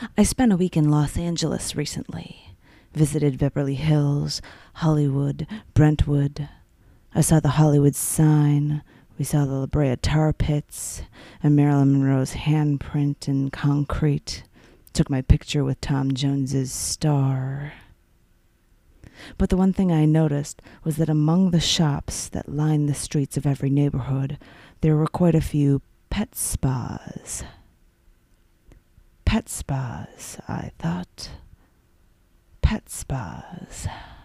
I spent a week in Los Angeles recently. Visited Beverly Hills, Hollywood, Brentwood. I saw the Hollywood sign. We saw the La Brea tar pits and Marilyn Monroe's handprint in concrete. Took my picture with Tom Jones's star. But the one thing I noticed was that among the shops that lined the streets of every neighborhood, there were quite a few pet spas. Pet spas, I thought. Pet spas.